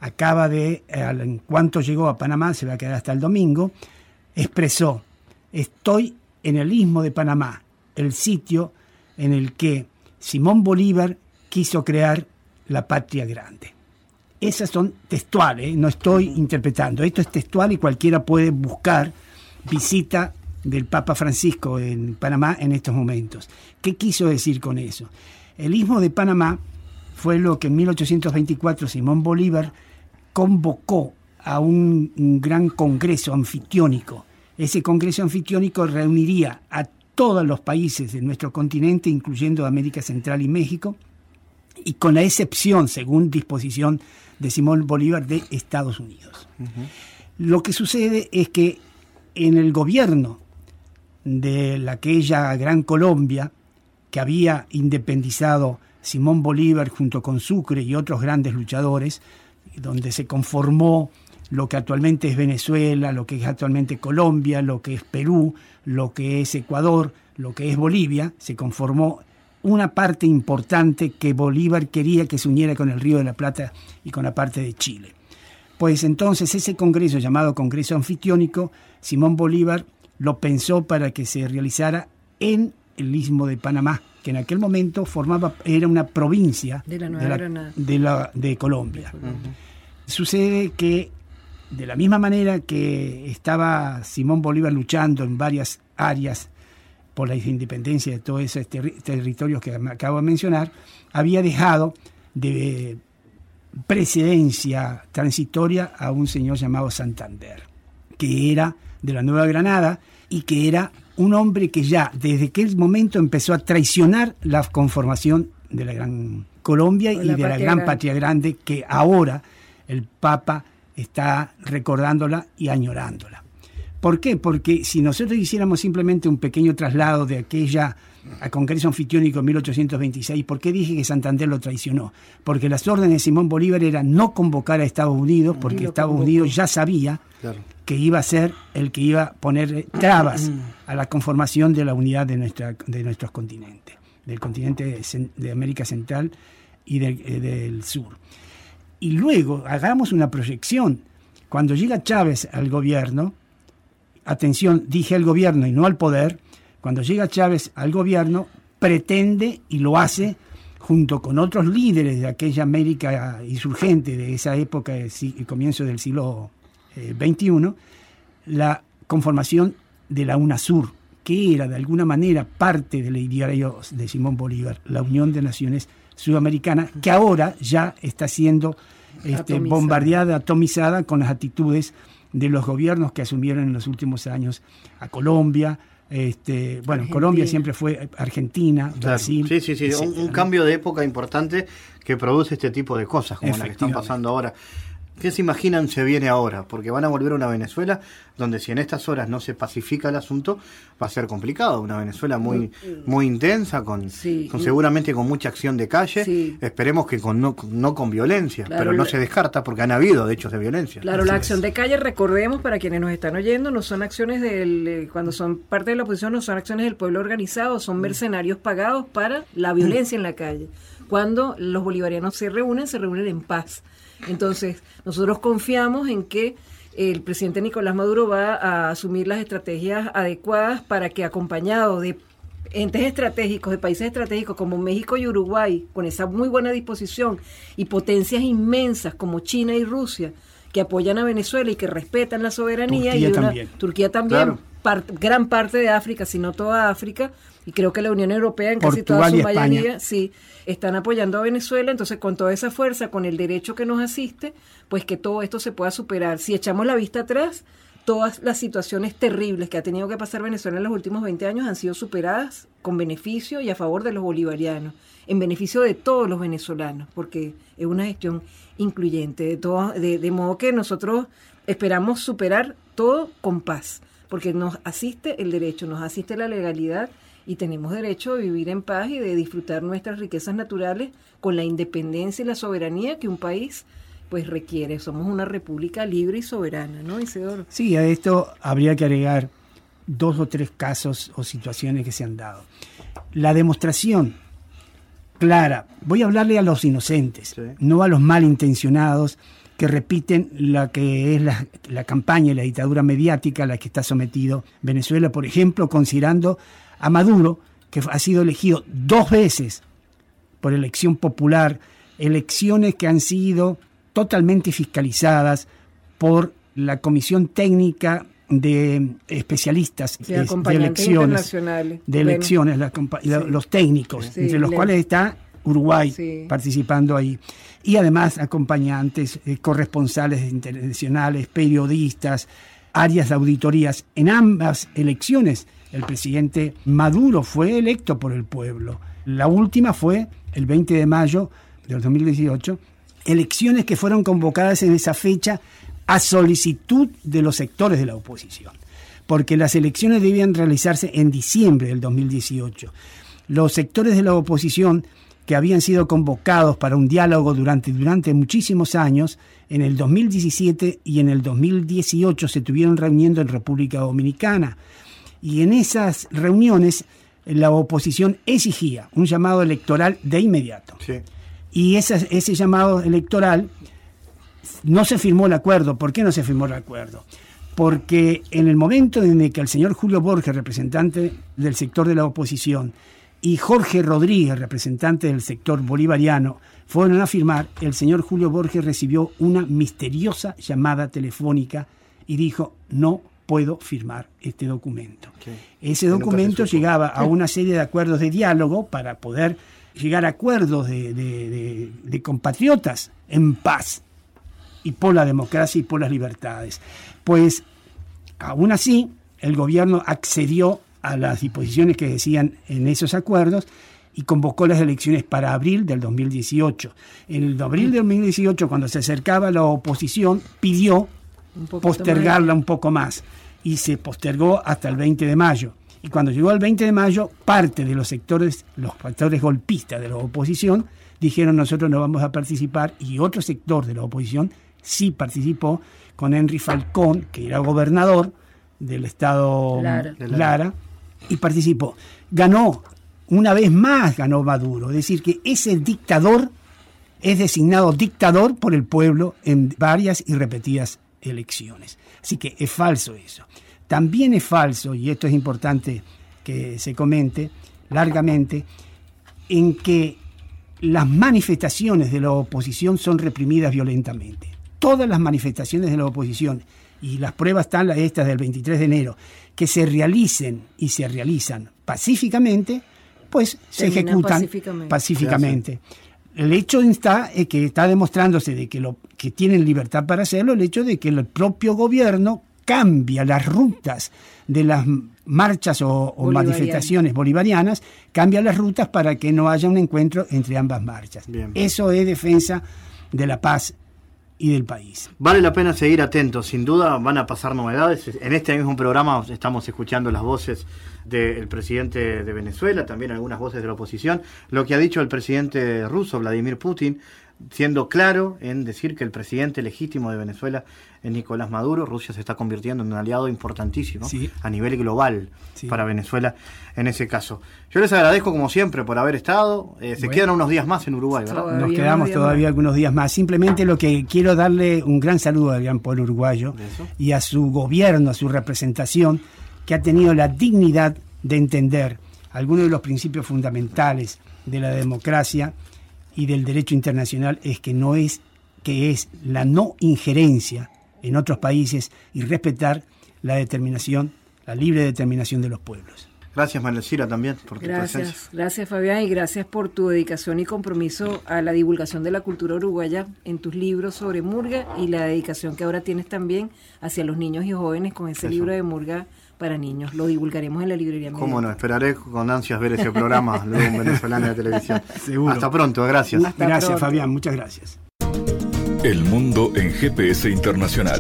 acaba de, en cuanto llegó a Panamá, se va a quedar hasta el domingo, expresó: estoy en el Istmo de Panamá, el sitio en el que Simón Bolívar quiso crear la patria grande. Esas son textuales, ¿eh? No estoy interpretando. Esto es textual y cualquiera puede buscar visita del Papa Francisco en Panamá en estos momentos. ¿Qué quiso decir con eso? El Istmo de Panamá fue lo que en mil ochocientos veinticuatro Simón Bolívar convocó a un, un gran congreso anfitriónico. Ese congreso anfitriónico reuniría a todos los países de nuestro continente, incluyendo América Central y México, y con la excepción, según disposición de Simón Bolívar, de Estados Unidos. Uh-huh. Lo que sucede es que en el gobierno de la, aquella Gran Colombia, que había independizado Simón Bolívar junto con Sucre y otros grandes luchadores, donde se conformó lo que actualmente es Venezuela, lo que es actualmente Colombia, lo que es Perú, lo que es Ecuador, lo que es Bolivia, se conformó una parte importante que Bolívar quería que se uniera con el Río de la Plata y con la parte de Chile. Pues entonces ese congreso, llamado Congreso Anfitriónico, Simón Bolívar lo pensó para que se realizara en el Istmo de Panamá, que en aquel momento formaba, era una provincia de la Nueva Granada de, la, de Colombia. Uh-huh. Sucede que de la misma manera que estaba Simón Bolívar luchando en varias áreas por la independencia de todos esos ter- territorios que me acabo de mencionar, había dejado de presidencia transitoria a un señor llamado Santander, que era de la Nueva Granada y que era un hombre que ya desde aquel momento empezó a traicionar la conformación de la Gran Colombia y de la Gran grande. Patria Grande, que ahora el Papa está recordándola y añorándola. ¿Por qué? Porque si nosotros hiciéramos simplemente un pequeño traslado de aquella a Congreso Anfitriónico en mil ochocientos veintiséis, ¿por qué dije que Santander lo traicionó? Porque las órdenes de Simón Bolívar eran no convocar a Estados Unidos, porque Estados convocó. Unidos ya sabía claro. que iba a ser el que iba a poner trabas a la conformación de la unidad de, nuestra, de nuestros continentes, del continente de América Central y del, del Sur. Y luego hagamos una proyección. Cuando llega Chávez al gobierno, atención, dije al gobierno y no al poder, cuando llega Chávez al gobierno, pretende y lo hace junto con otros líderes de aquella América insurgente de esa época, el comienzo del siglo veintiuno, la conformación de la UNASUR, que era de alguna manera parte del ideario de Simón Bolívar, la Unión de Naciones Sudamericanas, que ahora ya está siendo este, bombardeada, atomizada con las actitudes de los gobiernos que asumieron en los últimos años a Colombia. Este, bueno, Argentina. Colombia siempre fue Argentina, claro. Brasil. Sí, sí, sí, un, un cambio de época importante que produce este tipo de cosas, como la que están pasando ahora. ¿Qué se imaginan se viene ahora? Porque van a volver a una Venezuela donde si en estas horas no se pacifica el asunto, va a ser complicado. Una Venezuela muy muy intensa, con, sí. con seguramente con mucha acción de calle. Sí. Esperemos que con no, no con violencia, claro, pero no la... se descarta porque han habido hechos de violencia. Claro, Así la acción es. de calle, recordemos, para quienes nos están oyendo, no son acciones del... Cuando son parte de la oposición, no son acciones del pueblo organizado, son mercenarios pagados para la violencia en la calle. Cuando los bolivarianos se reúnen, se reúnen en paz. Entonces, nosotros confiamos en que el presidente Nicolás Maduro va a asumir las estrategias adecuadas para que, acompañado de entes estratégicos, de países estratégicos como México y Uruguay, con esa muy buena disposición, y potencias inmensas como China y Rusia, que apoyan a Venezuela y que respetan la soberanía, Turquía y una, también, Turquía también claro. part, gran parte de África, si no toda África, y creo que la Unión Europea en casi Portugal toda su mayoría, sí, están apoyando a Venezuela. Entonces, con toda esa fuerza, con el derecho que nos asiste, pues que todo esto se pueda superar. Si echamos la vista atrás, todas las situaciones terribles que ha tenido que pasar Venezuela en los últimos veinte años han sido superadas con beneficio y a favor de los bolivarianos, en beneficio de todos los venezolanos, porque es una gestión incluyente, de, todo, de, de modo que nosotros esperamos superar todo con paz, porque nos asiste el derecho, nos asiste la legalidad, y tenemos derecho a vivir en paz y de disfrutar nuestras riquezas naturales con la independencia y la soberanía que un país pues requiere. Somos una república libre y soberana, ¿no, Isidoro? Sí, a esto habría que agregar dos o tres casos o situaciones que se han dado. La demostración clara, voy a hablarle a los inocentes, sí. no a los malintencionados que repiten la que es la, la campaña y la dictadura mediática a la que está sometido Venezuela, por ejemplo, considerando a Maduro, que ha sido elegido dos veces por elección popular, elecciones que han sido totalmente fiscalizadas por la Comisión Técnica de especialistas sí, de elecciones, de elecciones bueno, la, sí. los técnicos, sí, entre los le... cuales está Uruguay sí. participando ahí. Y además acompañantes, eh, corresponsales internacionales, periodistas, áreas de auditorías. En ambas elecciones, el presidente Maduro fue electo por el pueblo. La última fue el veinte de mayo del dos mil dieciocho, elecciones que fueron convocadas en esa fecha a solicitud de los sectores de la oposición, porque las elecciones debían realizarse en diciembre del dos mil dieciocho. Los sectores de la oposición que habían sido convocados para un diálogo durante, durante muchísimos años, en el dos mil diecisiete y en el dos mil dieciocho se estuvieron reuniendo en República Dominicana. Y en esas reuniones la oposición exigía un llamado electoral de inmediato. Sí. Y ese, ese llamado electoral no se firmó el acuerdo. ¿Por qué no se firmó el acuerdo? Porque en el momento en el que el señor Julio Borges, representante del sector de la oposición, y Jorge Rodríguez, representante del sector bolivariano, fueron a firmar, el señor Julio Borges recibió una misteriosa llamada telefónica y dijo: no puedo firmar este documento. Okay. Ese documento llegaba a una serie de acuerdos de diálogo para poder llegar a acuerdos de, de, de, de compatriotas en paz y por la democracia y por las libertades. Pues aún así el gobierno accedió a las disposiciones que decían en esos acuerdos y convocó las elecciones para abril del dos mil dieciocho. En el abril del dos mil dieciocho, cuando se acercaba la oposición, pidió postergarla un poco más y se postergó hasta el veinte de mayo. Y cuando llegó el veinte de mayo, parte de los sectores, los factores golpistas de la oposición, dijeron: nosotros no vamos a participar, y otro sector de la oposición sí participó, con Henry Falcón, que era gobernador del estado Lara, Lara y participó. Ganó, una vez más ganó Maduro, es decir, que ese dictador es designado dictador por el pueblo en varias y repetidas elecciones. Así que es falso eso. También es falso, y esto es importante que se comente largamente, en que las manifestaciones de la oposición son reprimidas violentamente. Todas las manifestaciones de la oposición, y las pruebas están estas del veintitrés de enero, que se realicen y se realizan pacíficamente, pues se Terminan ejecutan pacíficamente. pacíficamente. El hecho está es que está demostrándose de que lo que tienen libertad para hacerlo, el hecho de que el propio gobierno cambia las rutas de las marchas o, o manifestaciones bolivarianas, cambia las rutas para que no haya un encuentro entre ambas marchas. Bien. Eso es defensa de la paz y del país. Vale la pena seguir atentos, sin duda van a pasar novedades. En este mismo programa estamos escuchando las voces del presidente de Venezuela, también algunas voces de la oposición, lo que ha dicho el presidente ruso, Vladimir Putin, siendo claro en decir que el presidente legítimo de Venezuela es Nicolás Maduro. Rusia se está convirtiendo en un aliado importantísimo, sí, a nivel global, sí, para Venezuela en ese caso. Yo les agradezco como siempre por haber estado. Eh, se bueno. quedan unos días más en Uruguay, ¿verdad? Todavía Nos quedamos todavía más. algunos días más. Simplemente lo que quiero darle un gran saludo al gran pueblo uruguayo y a su gobierno, a su representación, que ha tenido la dignidad de entender algunos de los principios fundamentales de la democracia y del derecho internacional, es que no es que es la no injerencia en otros países y respetar la determinación, la libre determinación de los pueblos. Gracias, María Elcira, también por tu gracias, presencia. Gracias, Fabián, y gracias por tu dedicación y compromiso a la divulgación de la cultura uruguaya en tus libros sobre Murga, y la dedicación que ahora tienes también hacia los niños y jóvenes con ese Eso. libro de Murga para niños. Lo divulgaremos en la librería. Cómo no, esperaré con ansias ver ese programa luego en Venezolana de Televisión. Seguro. Hasta pronto, gracias. Hasta gracias, pronto. Fabián, muchas gracias. El mundo en G P S Internacional.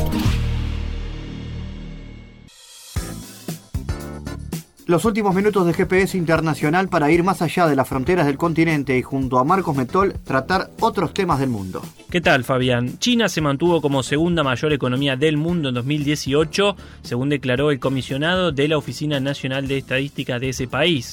Los últimos minutos de G P S Internacional para ir más allá de las fronteras del continente y junto a Marcos Metol tratar otros temas del mundo. ¿Qué tal, Fabián? China se mantuvo como segunda mayor economía del mundo en dos mil dieciocho, según declaró el comisionado de la Oficina Nacional de Estadística de ese país.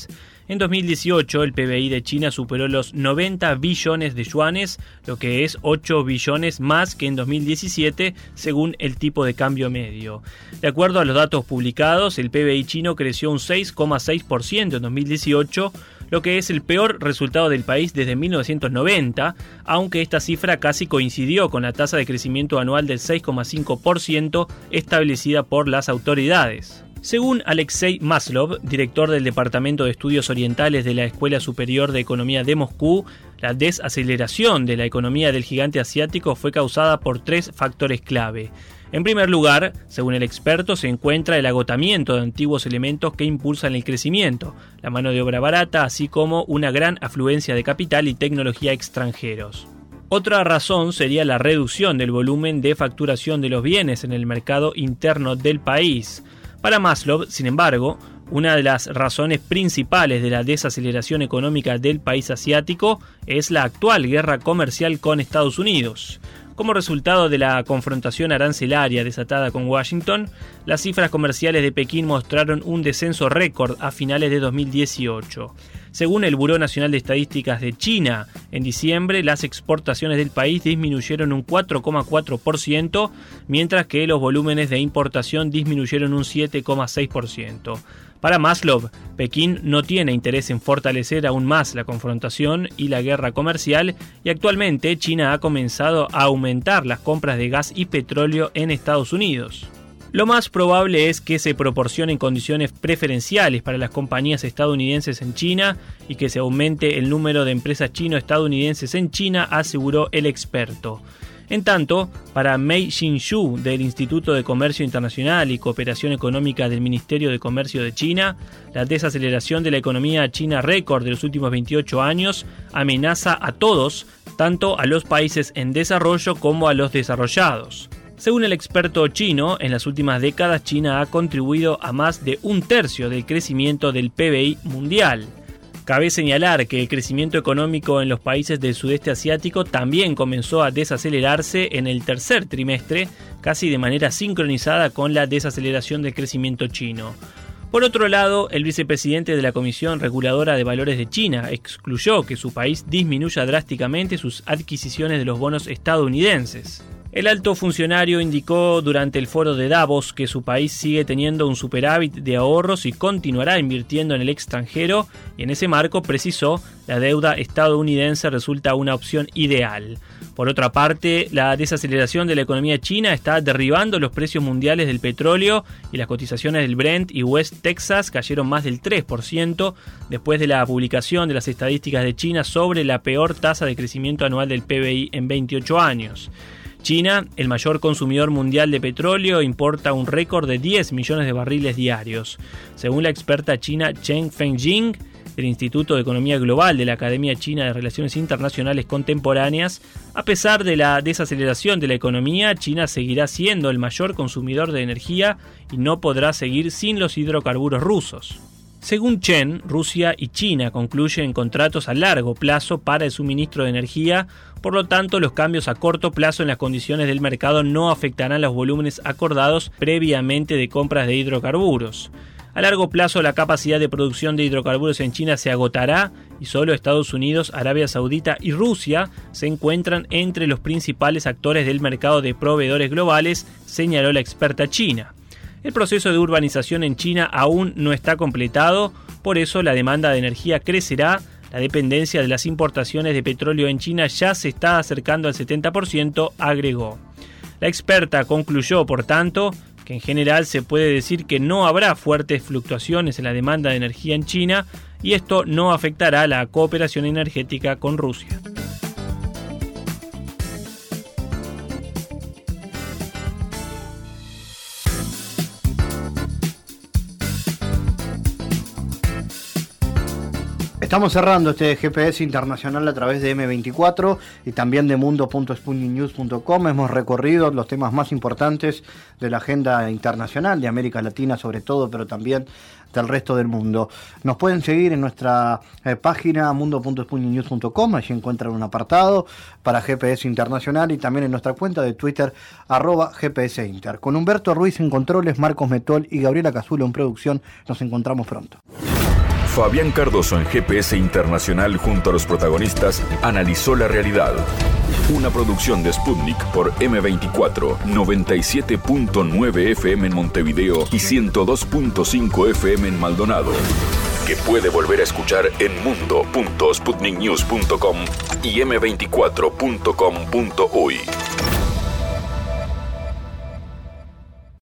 En dos mil dieciocho, el P B I de China superó los noventa billones de yuanes, lo que es ocho billones más que en dos mil diecisiete, según el tipo de cambio medio. De acuerdo a los datos publicados, el P B I chino creció un seis coma seis por ciento en dos mil dieciocho, lo que es el peor resultado del país desde mil novecientos noventa, aunque esta cifra casi coincidió con la tasa de crecimiento anual del seis coma cinco por ciento establecida por las autoridades. Según Alexei Maslov, director del Departamento de Estudios Orientales de la Escuela Superior de Economía de Moscú, la desaceleración de la economía del gigante asiático fue causada por tres factores clave. En primer lugar, según el experto, se encuentra el agotamiento de antiguos elementos que impulsan el crecimiento, la mano de obra barata, así como una gran afluencia de capital y tecnología extranjeros. Otra razón sería la reducción del volumen de facturación de los bienes en el mercado interno del país. Para Maslov, sin embargo, una de las razones principales de la desaceleración económica del país asiático es la actual guerra comercial con Estados Unidos. Como resultado de la confrontación arancelaria desatada con Washington, las cifras comerciales de Pekín mostraron un descenso récord a finales de dos mil dieciocho. Según el Buró Nacional de Estadísticas de China, en diciembre las exportaciones del país disminuyeron un cuatro coma cuatro por ciento, mientras que los volúmenes de importación disminuyeron un siete coma seis por ciento. Para Maslov, Pekín no tiene interés en fortalecer aún más la confrontación y la guerra comercial, y actualmente China ha comenzado a aumentar las compras de gas y petróleo en Estados Unidos. Lo más probable es que se proporcionen condiciones preferenciales para las compañías estadounidenses en China y que se aumente el número de empresas chino-estadounidenses en China, aseguró el experto. En tanto, para Mei Xinxu del Instituto de Comercio Internacional y Cooperación Económica del Ministerio de Comercio de China, la desaceleración de la economía china récord de los últimos veintiocho años amenaza a todos, tanto a los países en desarrollo como a los desarrollados. Según el experto chino, en las últimas décadas China ha contribuido a más de un tercio del crecimiento del P B I mundial. Cabe señalar que el crecimiento económico en los países del sudeste asiático también comenzó a desacelerarse en el tercer trimestre, casi de manera sincronizada con la desaceleración del crecimiento chino. Por otro lado, el vicepresidente de la Comisión Reguladora de Valores de China excluyó que su país disminuya drásticamente sus adquisiciones de los bonos estadounidenses. El alto funcionario indicó durante el foro de Davos que su país sigue teniendo un superávit de ahorros y continuará invirtiendo en el extranjero, y en ese marco precisó, la deuda estadounidense resulta una opción ideal. Por otra parte, la desaceleración de la economía china está derribando los precios mundiales del petróleo y las cotizaciones del Brent y West Texas cayeron más del tres por ciento después de la publicación de las estadísticas de China sobre la peor tasa de crecimiento anual del P B I en veintiocho años. China, el mayor consumidor mundial de petróleo, importa un récord de diez millones de barriles diarios. Según la experta china Chen Fengjing, del Instituto de Economía Global de la Academia China de Relaciones Internacionales Contemporáneas, a pesar de la desaceleración de la economía, China seguirá siendo el mayor consumidor de energía y no podrá seguir sin los hidrocarburos rusos. Según Chen, Rusia y China concluyen contratos a largo plazo para el suministro de energía, por lo tanto los cambios a corto plazo en las condiciones del mercado no afectarán los volúmenes acordados previamente de compras de hidrocarburos. A largo plazo la capacidad de producción de hidrocarburos en China se agotará y solo Estados Unidos, Arabia Saudita y Rusia se encuentran entre los principales actores del mercado de proveedores globales, señaló la experta china. El proceso de urbanización en China aún no está completado, por eso la demanda de energía crecerá, la dependencia de las importaciones de petróleo en China ya se está acercando al setenta por ciento, agregó. La experta concluyó, por tanto, que en general se puede decir que no habrá fuertes fluctuaciones en la demanda de energía en China y esto no afectará la cooperación energética con Rusia. Estamos cerrando este G P S internacional a través de eme veinticuatro y también de mundo punto sputnik news punto com. Hemos recorrido los temas más importantes de la agenda internacional, de América Latina sobre todo, pero también del resto del mundo. Nos pueden seguir en nuestra eh, página mundo punto sputnik news punto com, allí encuentran un apartado para G P S Internacional y también en nuestra cuenta de Twitter, arroba G P S Inter. Con Humberto Ruiz en controles, Marcos Metol y Gabriela Cazulo en producción, nos encontramos pronto. Fabián Cardoso en G P S Internacional junto a los protagonistas analizó la realidad. Una producción de Sputnik por eme veinticuatro, noventa y siete punto nueve F M en Montevideo y ciento dos punto cinco F M en Maldonado. Que puede volver a escuchar en mundo punto sputnik news punto com y eme veinticuatro punto com punto uy.